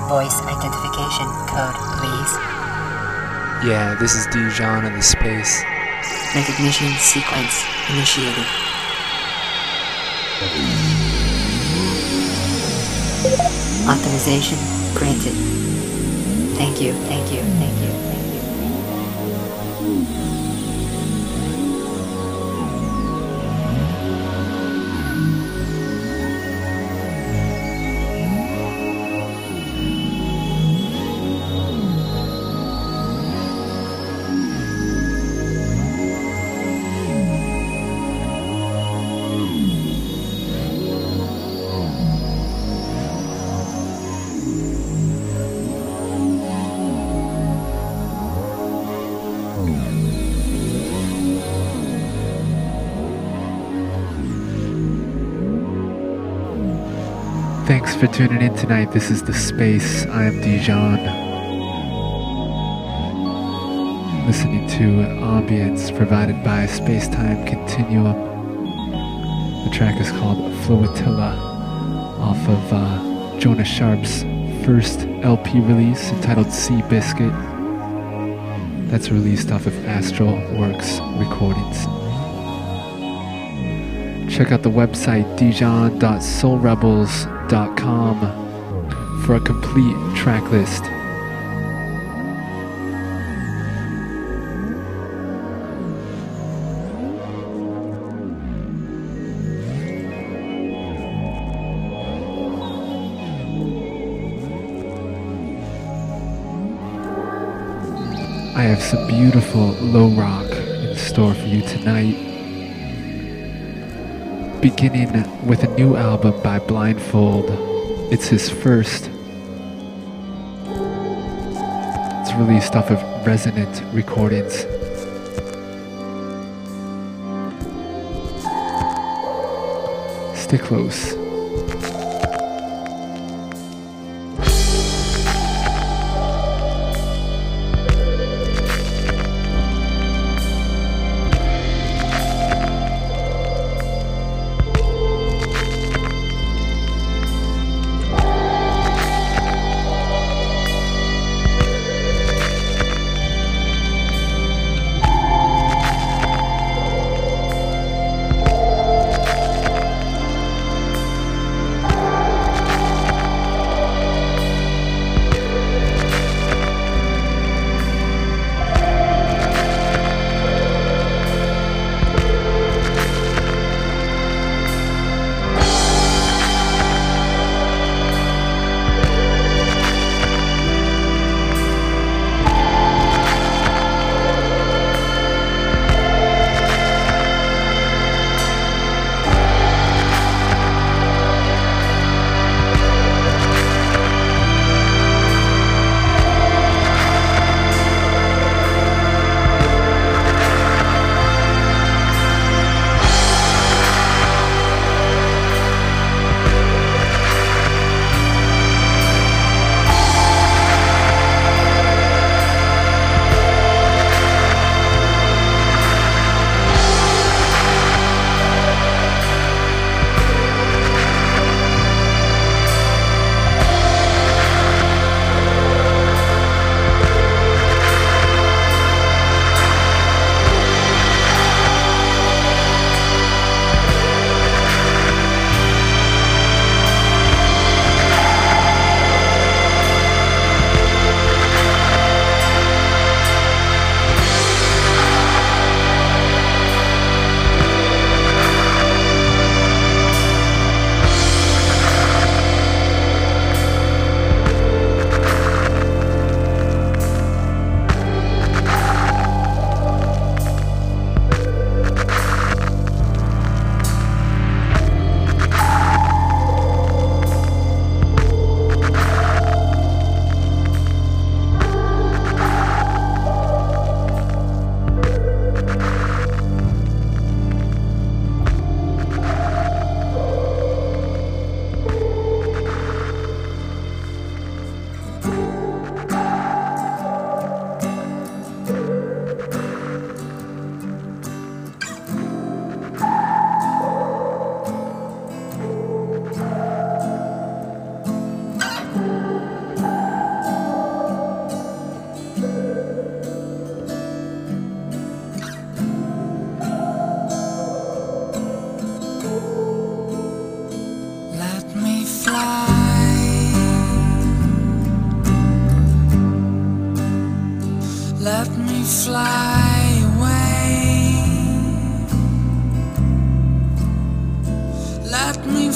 Voice identification code, please. Yeah, this is Dijon of the space. Recognition sequence initiated. Authorization granted. Thank you, thank you, thank you, thank you. Thanks for tuning in tonight. This is The Space. I am Dijon. Listening to ambience provided by Space-Time Continuum. The track is called Floatilla off of Jonah Sharp's first LP release entitled Seabiscuit. That's released off of Astral Works Recordings. Check out the website dijon.soulrebels.com for a complete track list. I have some beautiful low rock in store for you tonight. Beginning with a new album by Blindfold. It's his first. It's released off of Resonant Recordings. Stay close.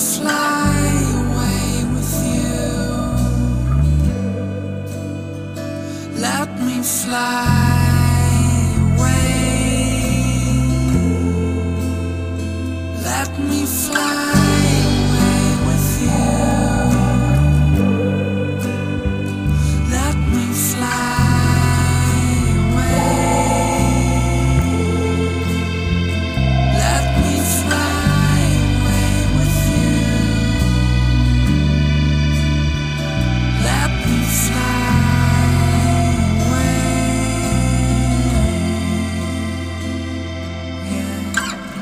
fly away with you. Let me fly away. Let me fly away with you. Let me fly away. Let me fly away with you. Let me fly away. Yeah.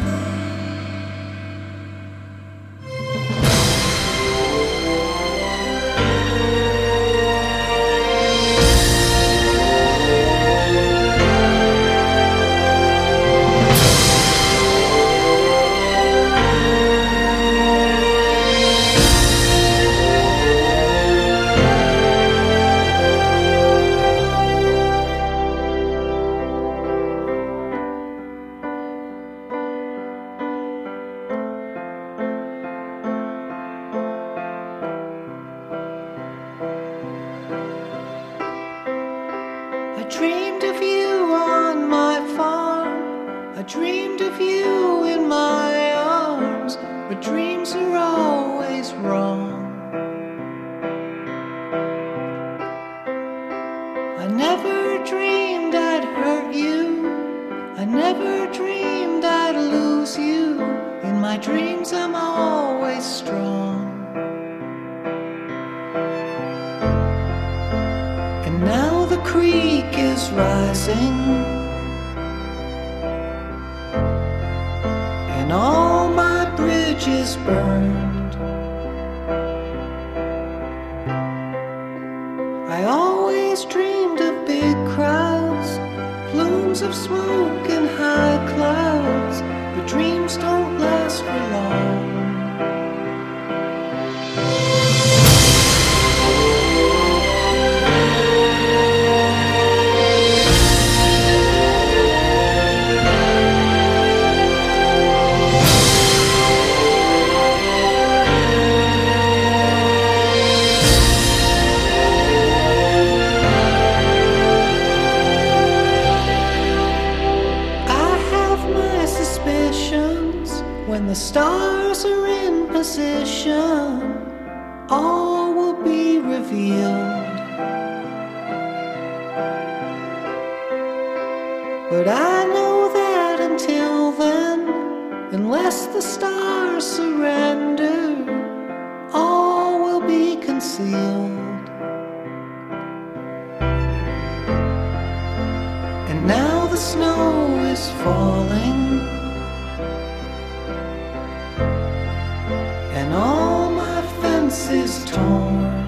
I dreamed of you on my farm. I dreamed of you in my arms. But dreams are always wrong. I never dreamed I'd hurt you. I never dreamed I'd lose you. In my dreams I'm always strong. And now the creek is rising, and all my bridges burned. I always dreamed of big crowds, plumes of smoke and high clouds, but dreams don't last for long. When the stars are in position, all will be revealed. But I know that until then, unless the stars surrender, all will be concealed. And now the snow is falling, and all my fences torn.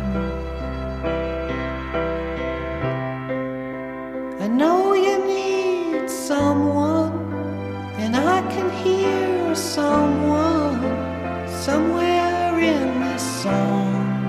I know you need someone, and I can hear someone somewhere in this song.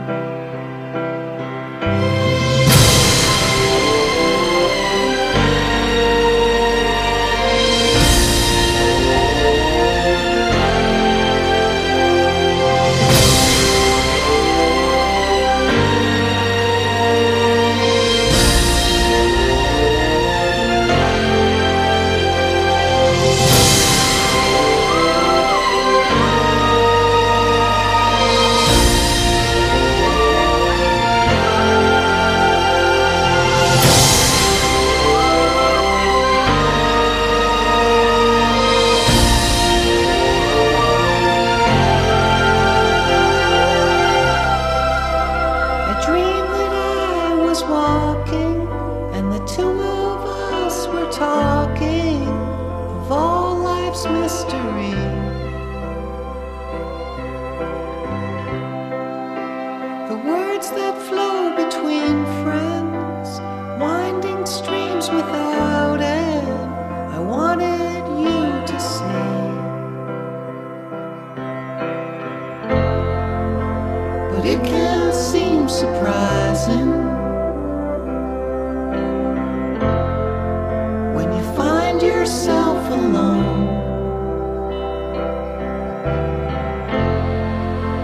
Walking, and the two of us were talking of all life's mystery. The words that flow between friends, winding streams without end. I wanted you to see, but it can seem surprising yourself alone.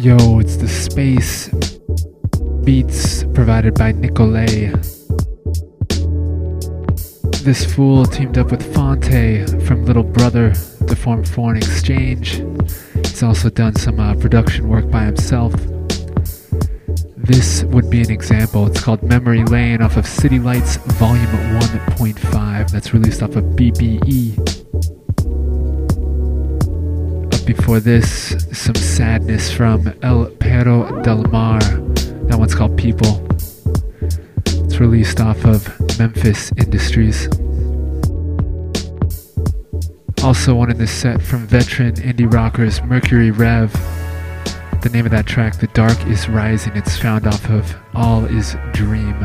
Yo, it's the Space beats provided by Nicolay. This fool teamed up with Fonte from Little Brother to form Foreign Exchange. He's also done some production work by himself. This would be an example. It's called Memory Lane off of City Lights Volume 1.5. That's released off of BBE. Up before this, some sadness from El Perro del Mar. That one's called People. It's released off of Memphis Industries. Also one in this set from veteran indie rockers Mercury Rev. The name of that track, The Dark is Rising. It's found off of All Is Dream.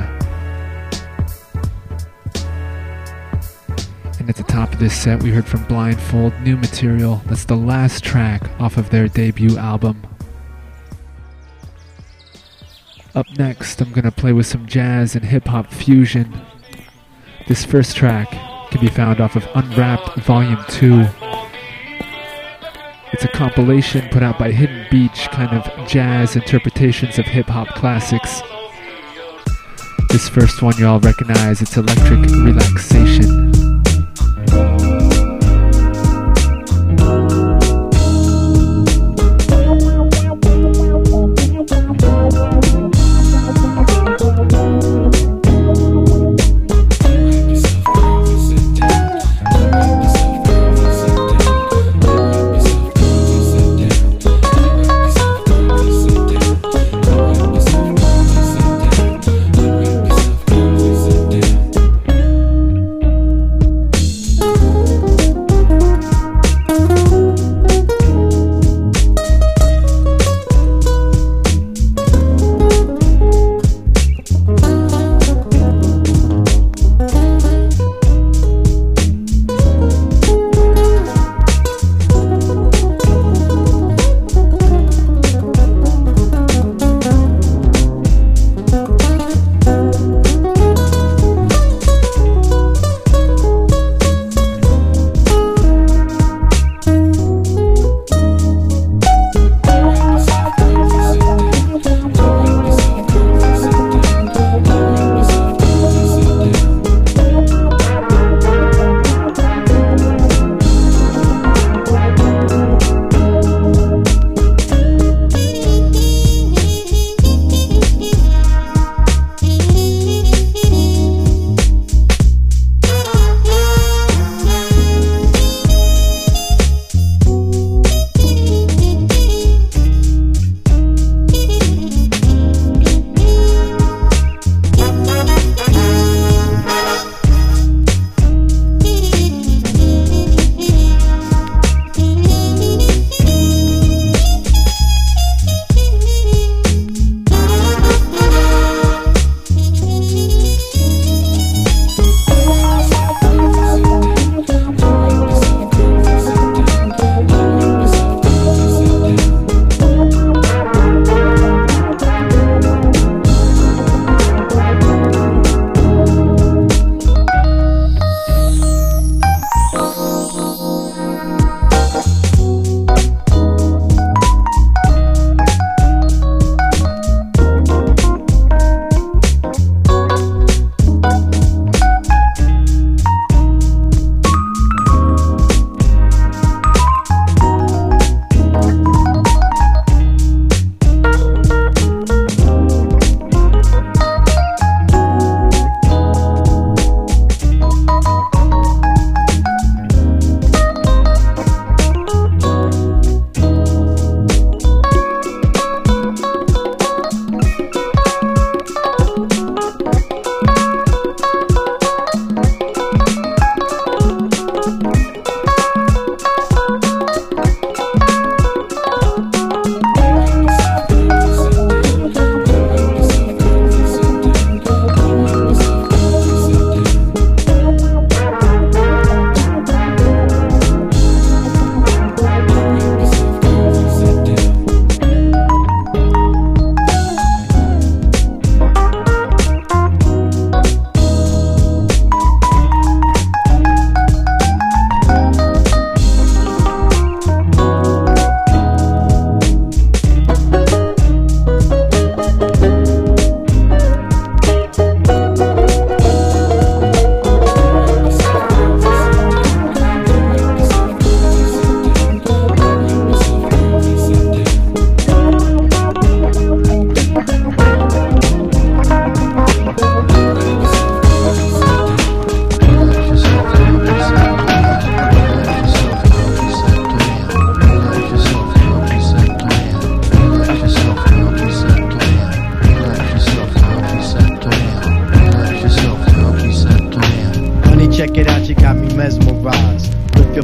And at the top of this set, we heard from Blindfold, New Material. That's the last track off of their debut album. Up next, I'm gonna play with some jazz and hip-hop fusion. This first track can be found off of Unwrapped Volume 2. It's a compilation put out by Hidden Beach, kind of jazz interpretations of hip-hop classics. This first one you all recognize, it's Electric Relaxation.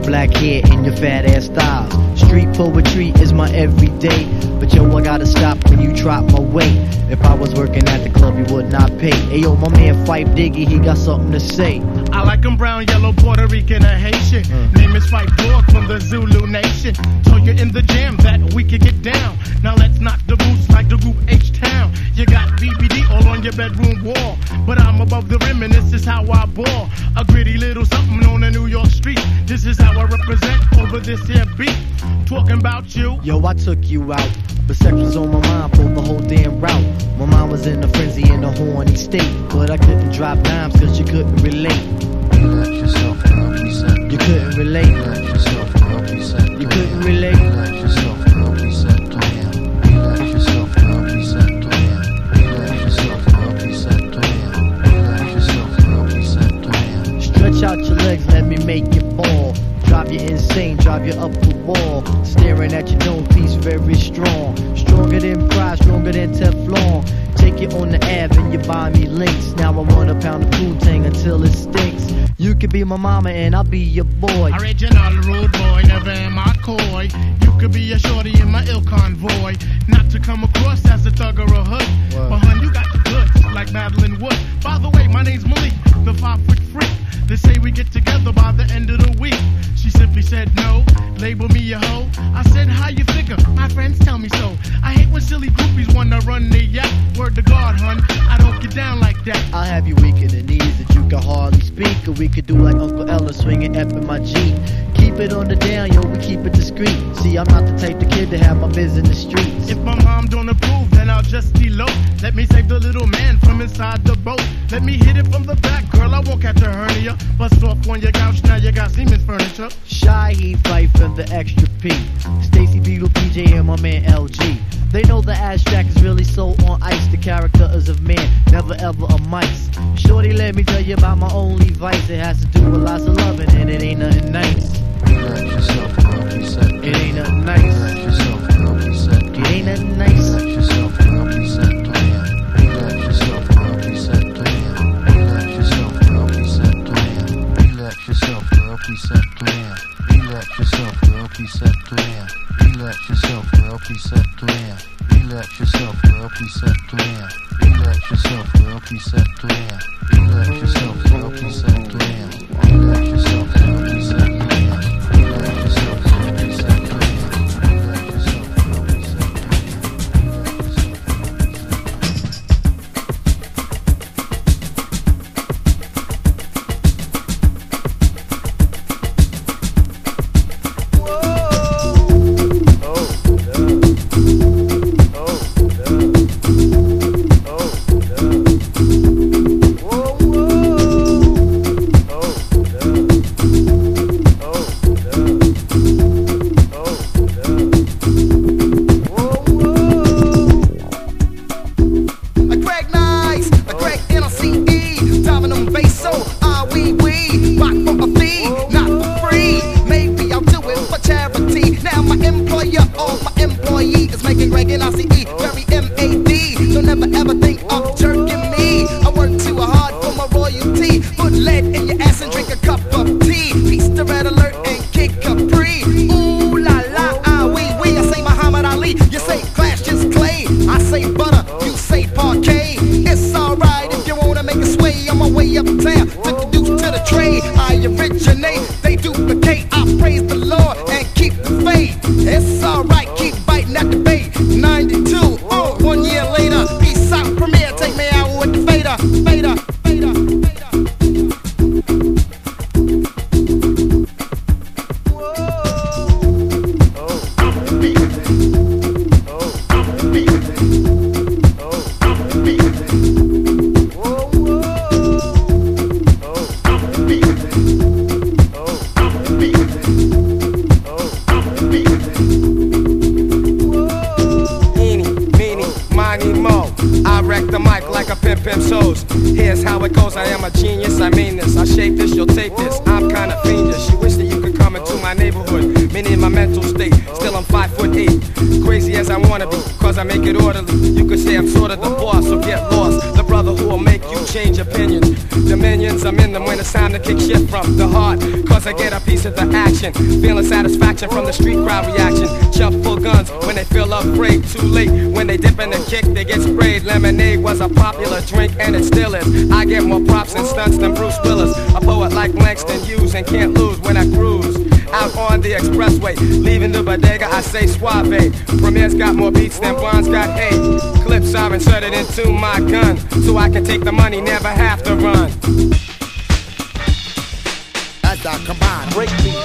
black hair and your fat ass thighs. Street poetry is my everyday, but yo, I gotta stop when you drop my weight. If I was working at the club, you would not pay. Ayo, my man Fife Diggy, he got something to say. I like him brown, yellow, Puerto Rican, or Haitian. Name is Fife Dog from the Zulu Nation. So you're in the jam that we can get down. Now let's knock the boots like the group H-Town. You got BBD all on your bedroom wall, but I'm above the rim and this is how I ball. A gritty little something on the New York street. This is how I represent over this here beat. Talking about you. Yo, I took you out, but sex was on my mind for the whole damn route. My mind was in a frenzy in a horny state, but I couldn't drop dimes cause you couldn't relate. You let yourself go, he said. You couldn't relate. You let yourself go, he said. You couldn't relate. You let yourself go, he said to him. You let yourself go, he said to him. You let yourself go, he said to him. You let yourself go, he said to him. Stretch out your legs, let me make you fall. Drive you insane, drive you up the wall. Staring at your dome piece, very strong. Stronger than pride, stronger than Teflon. Take you on the Ave and you buy me links. Now I want a pound of Poontang until it stinks. You could be my mama and I'll be your boy. Original rude boy, never am I coy. You could be a shorty in my ill convoy. Not to come across as a thug or a hood. But hun, you got the goods, like Madeline Wood. By the way, my name's Malik, the 5-foot freak. They say we get together by the end of the week. She simply said no, label me a hoe. I said, how you figure? My friends tell me so. I hate when silly groupies wanna run the yap. Word to God, hun, I don't get down like that. I'll have you weak in the knees that you can hardly speak. Or we could do like Uncle Ella swinging F in my Jeep. Keep it on the down, yo, we keep it discreet. See, I'm not the type of kid to have my biz in the streets. If my mom don't approve, then I'll just elope. Let me save the little man from inside the boat. Let me hit it from the back, girl, I won't catch a hernia. Bust off on your couch, now you got Siemens furniture. Shy, he Fife and the extra P. Stacy Beetle, PJ, and my man LG. They know the abstract is really so on ice. The character is of man, never ever a mice. Shorty, let me tell you about my only vice. It has to do with lots of loving and it ain't nothing nice. You let yourself go, he said. It ain't nothing nice. You let yourself go, he said. It ain't nothing nice. You let yourself go, he said to him. You let yourself go, he said to him. You let yourself go, he said to him. You let yourself go, he said to him. You let yourself go, he said to him. You let yourself go, he said to him. You let yourself go, he said to him. You let yourself go, he said to him. You let yourself go, he said to him. You let yourself go, he said to him. You let yourself go, he said to him. You let yourself go, he said to him. Cause I make it orderly. You could say I'm sort of the boss, so get lost. The brother who will make you change opinions. Dominions, I'm in them when it's time to kick shit from the heart. Cause I get a piece of the action. Feeling satisfaction from the street crowd reaction. Jump full guns when they feel afraid. Too late when they dip in the kick, they get sprayed. Lemonade was a popular drink and it still is. I get more props and stunts than Bruce Willis. A poet like Langston Hughes and can't lose when I cruise out on the expressway, leaving the bodega, I say suave. Premier's got more beats than Bonds got 8. Clips are inserted into my gun, so I can take the money, never have to run. As I combine breakbeat,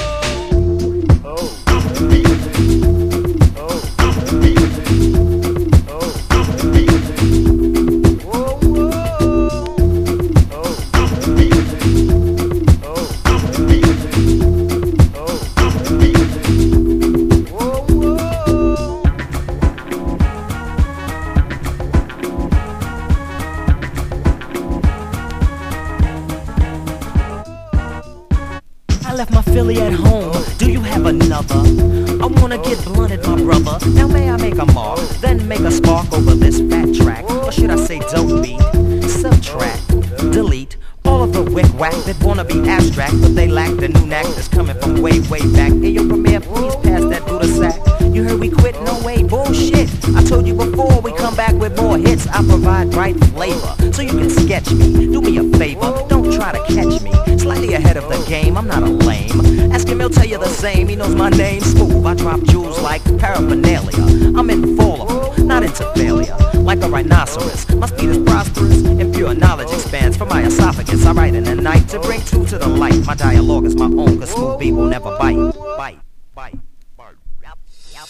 Philly at home, do you have another? I wanna get blunted, my brother. Now may I make a mark, then make a spark over this fat track? Or should I say dope beat? Subtract, delete all of the wick-wack that wanna be abstract, but they lack the new knack that's coming from way, way back. Hey, yo, Premier, please pass that Buddha sack. You heard we quit? No way, bullshit. I told you before, we come back with more hits. I provide right flavor, so you can sketch me. Do me a favor, don't try to catch me. Slightly ahead of the game, I'm not a lame. Ask him, he'll tell you the same. He knows my name, smooth. I drop jewels like paraphernalia. I'm infallible, not into failure. Like a rhinoceros, my speed is prosperous, and pure knowledge expands from my esophagus. I write in the night to bring truth to the light. My dialogue is my own, cause smooth beat will never bite. Bite, bite, bite. Yep, yep.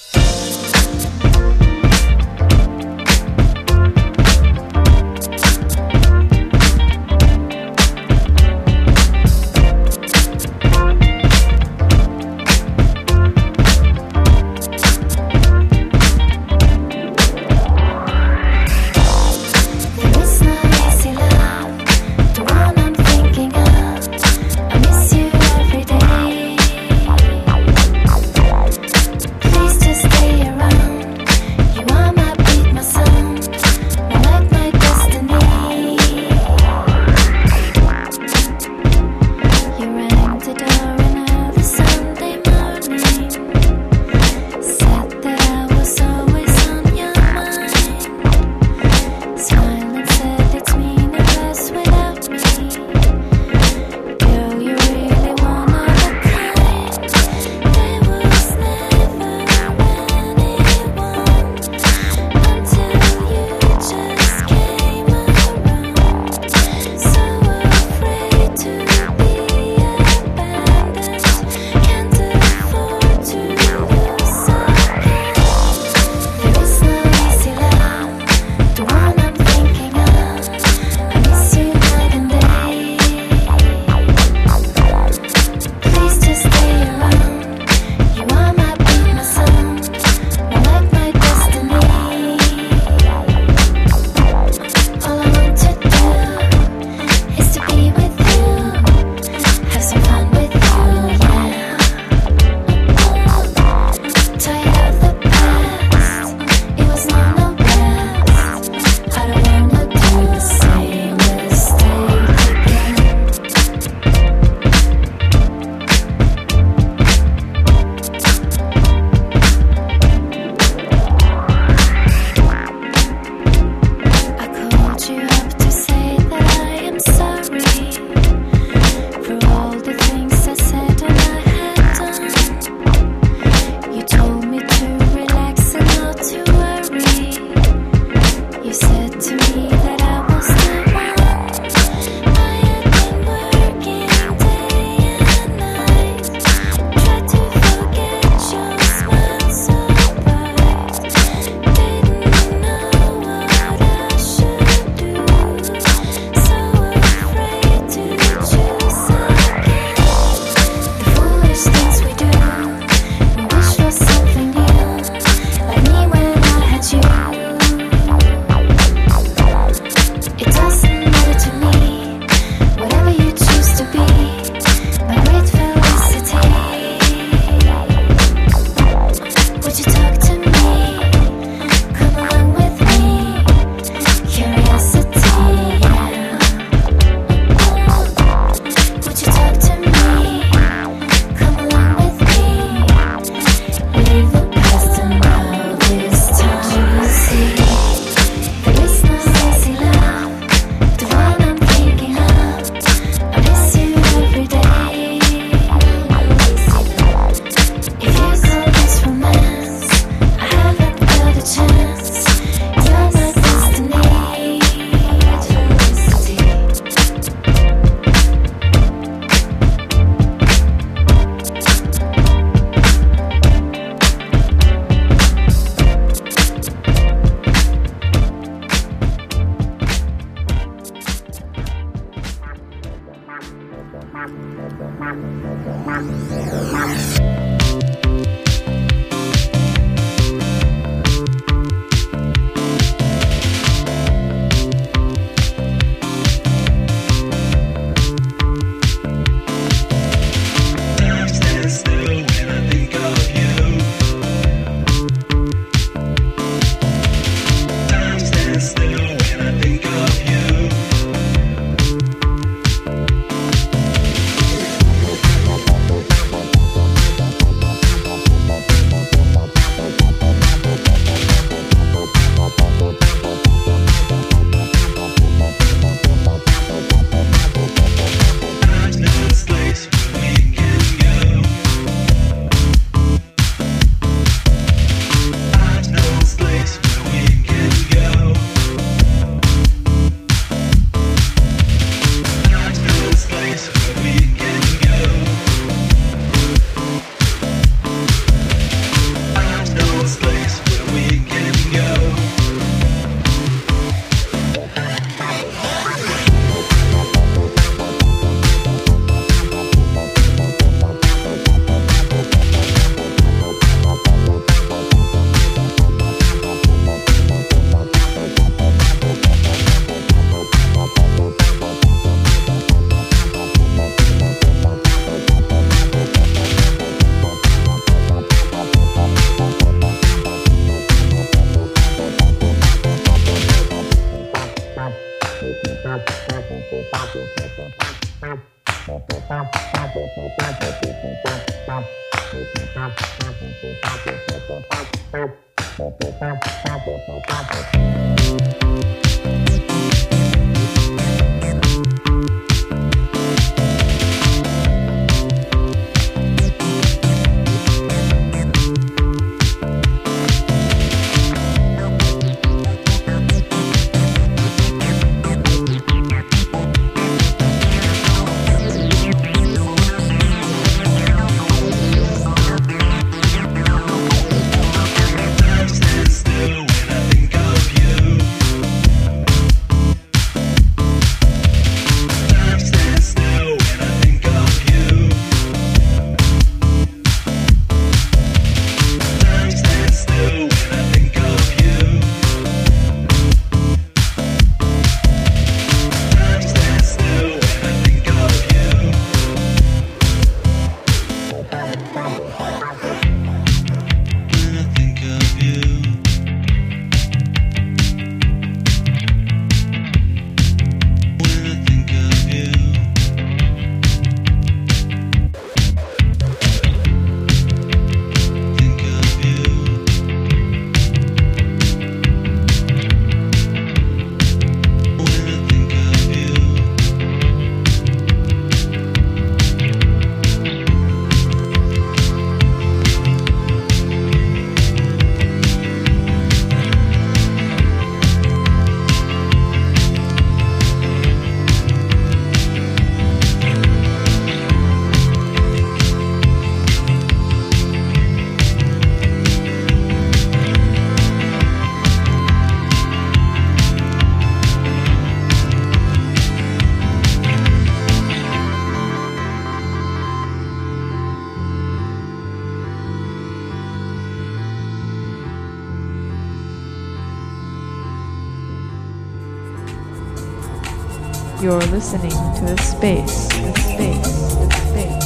You're listening to The Space, The Space, The Space.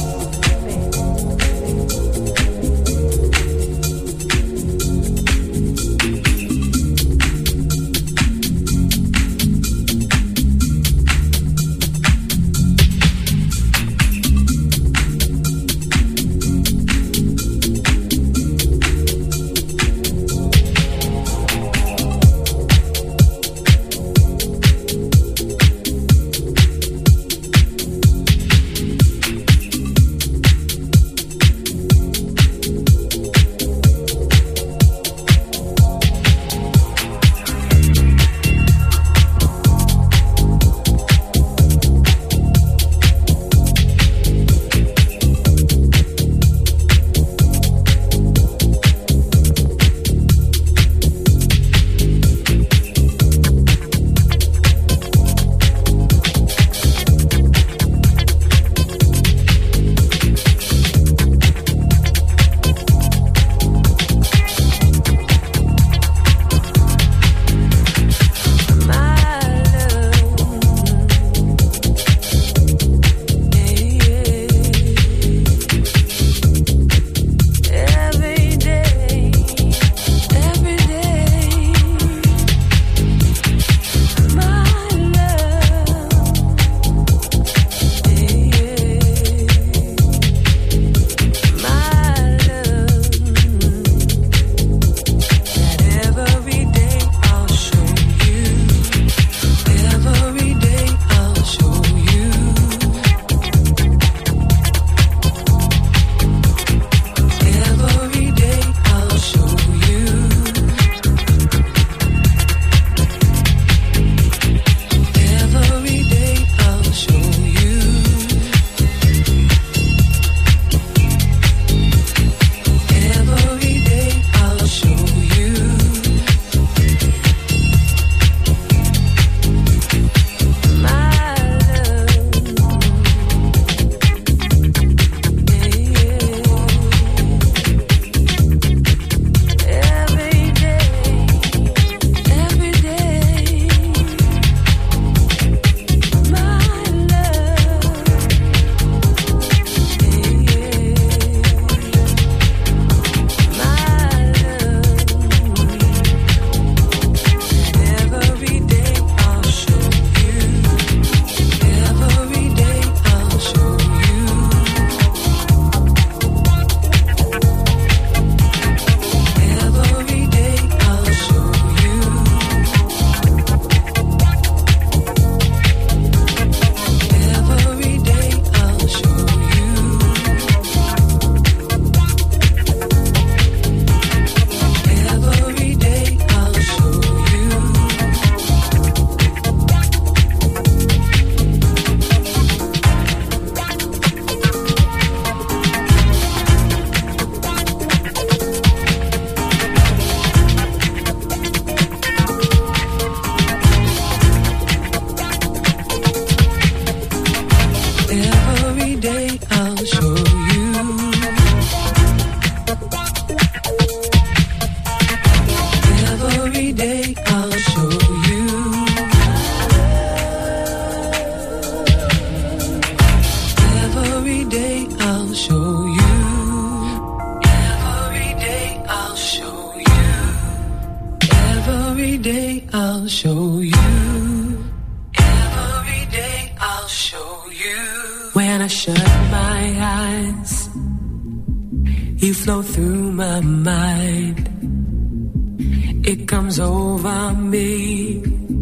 I shut my eyes, you flow through my mind. It comes over me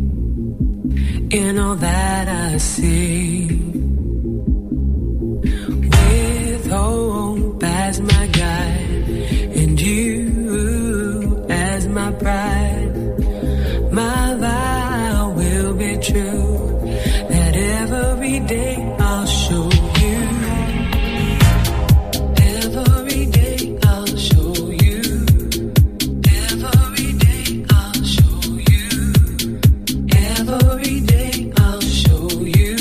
in all that I see. With hope as my guide and you as my pride, my vow will be true, that every day I'll show you. Every day I'll show you. Every day I'll show you. Every day I'll show you.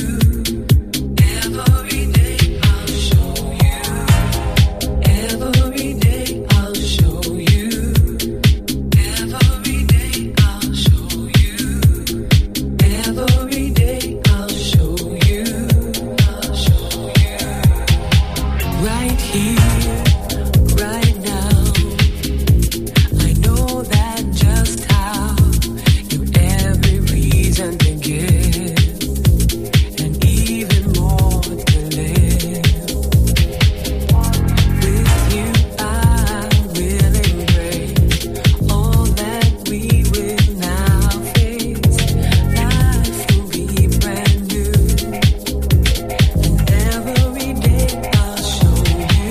Every day I'll show you. Every day I'll show you. Every day I'll show you. Every day I'll show you. I'll show you. Right here, right now, I know that just how you've every reason to give, and even more to live. With you I will embrace all that we will now face. Life will be brand new, and every day I'll show you.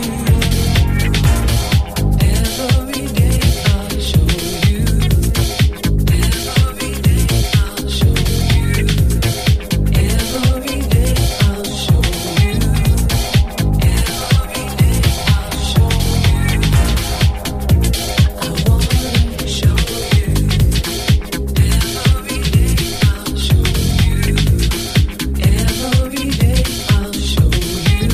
Every day I'll show you. Every day I'll show you. Every day I'll show you. Every day I'll show you. I wanna show you. Every day I'll show you. Every day I'll show you.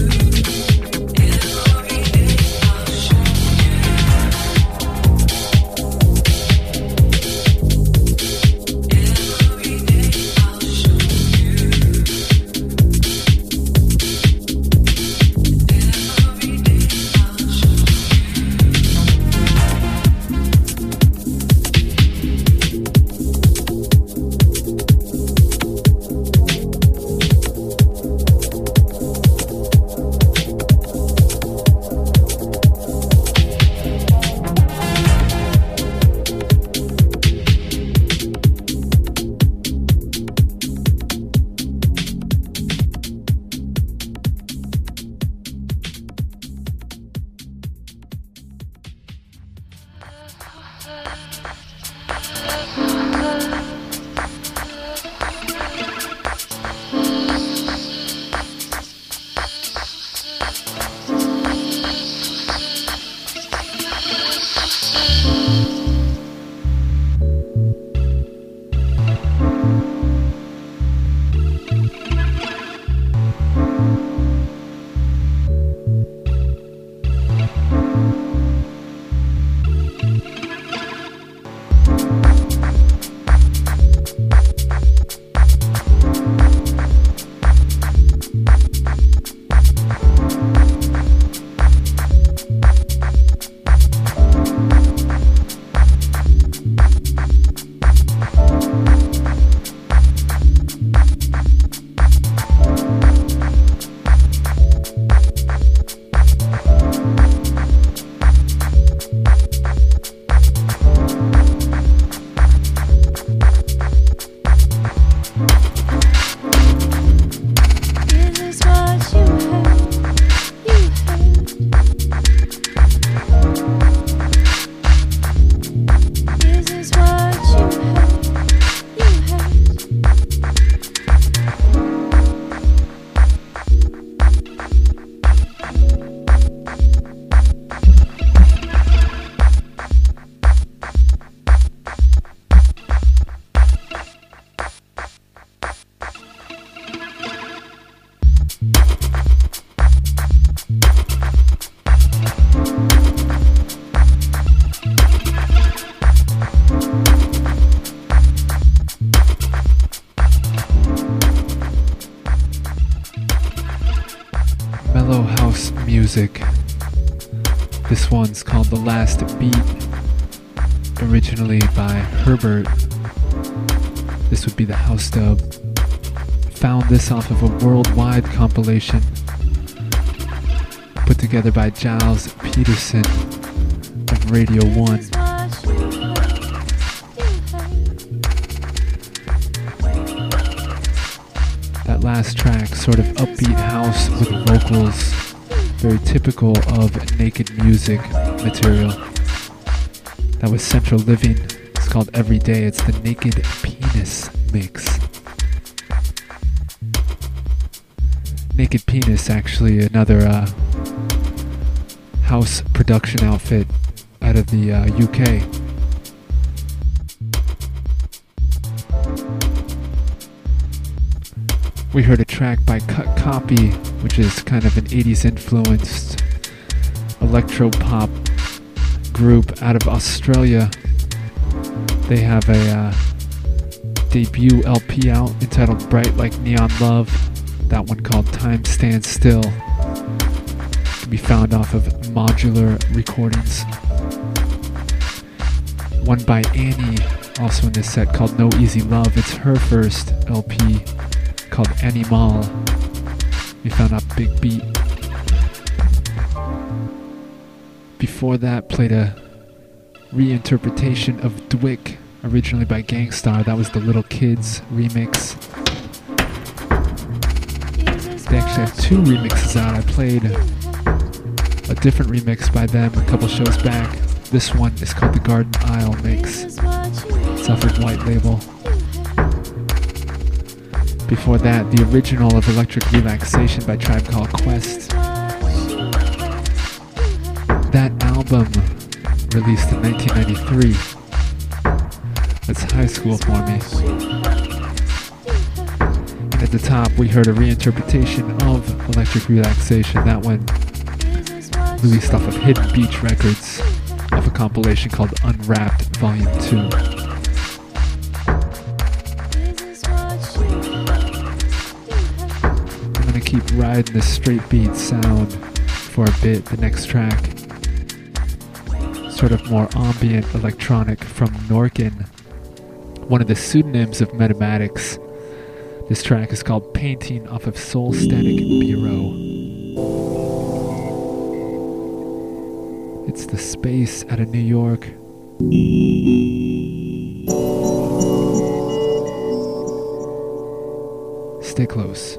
Every day I'll show mellow house music. This one's called The Last Beat, originally by Herbert. This would be the house dub. Found this off of a worldwide compilation put together by Giles Peterson of Radio 1. That last track, sort of upbeat house with vocals, very typical of Naked Music material. That was Central Living. It's called Every Day. It's the Naked Penis mix. Naked Penis, actually another house production outfit out of the UK. We heard a track by Cut Copy, which is kind of an 80s influenced electro-pop group out of Australia. They have a debut LP out entitled Bright Like Neon Love. That one called Time Stands Still. Can be found off of Modular Recordings. One by Annie, also in this set, called No Easy Love. It's her first LP called Animal. We found out Big Beat. Before that, played a reinterpretation of Dwick, originally by Gangstar. That was the Little Kids remix. They actually have two remixes out. I played a different remix by them a couple shows back. This one is called the Garden Isle mix. It's off of White Label. Before that, the original of Electric Relaxation by Tribe Called Quest. That album, released in 1993. That's high school for me. And at the top, we heard a reinterpretation of Electric Relaxation. That one released off of Hidden Beach Records, off a compilation called Unwrapped Volume 2. Keep riding the straight beat sound for a bit. The next track, sort of more ambient electronic from Norkin, one of the pseudonyms of Metamatics. This track is called Painting off of Soul Static Bureau. It's The Space out of New York. Stay close.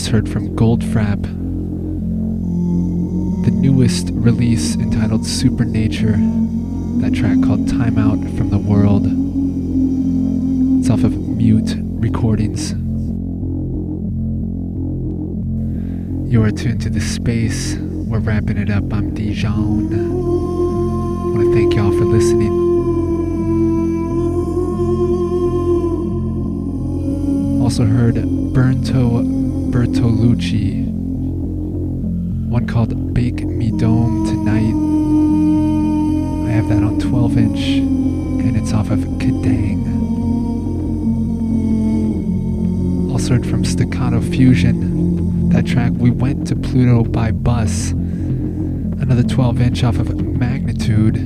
just heard from Goldfrapp, the newest release entitled Supernature, that track called Time Out from the World. It's off of Mute Recordings. You are tuned to The Space. We're wrapping it up. I'm Dijon. I want to thank y'all for listening. Also heard Bernto Bertolucci, one called Bake Me Dome Tonight. I have that on 12-inch, and it's off of Kadang. Also heard from Staccato Fusion, that track We Went to Pluto by Bus, another 12-inch off of Magnitude.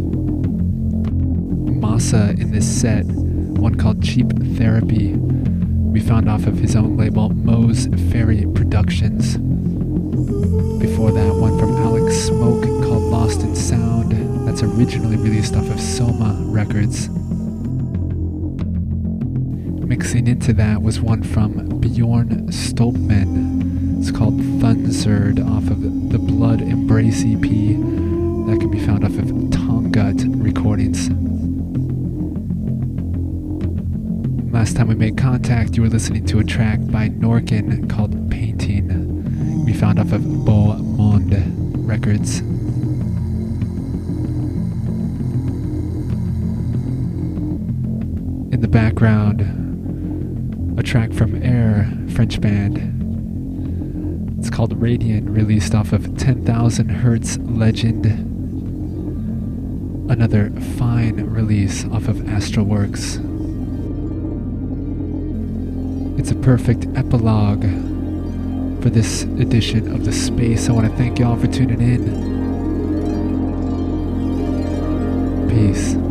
Massa in this set, one called Cheap Therapy, we found off of his own label, Moe's Fairy Productions. Before that, one from Alex Smoke called Lost in Sound. That's originally released off of Soma Records. Mixing into that was one from Bjorn Stolpman. It's called Thunzerd off of the Blood Embrace EP. That can be found off of Tongut Recordings. Last time we made contact, you were listening to a track by Norkin called Painting. We found off of Beau Monde Records. In the background, a track from Air, French band. It's called Radiant, released off of 10,000 Hertz Legend. Another fine release off of Astralworks. It's a perfect epilogue for this edition of The Space. I want to thank y'all for tuning in. Peace.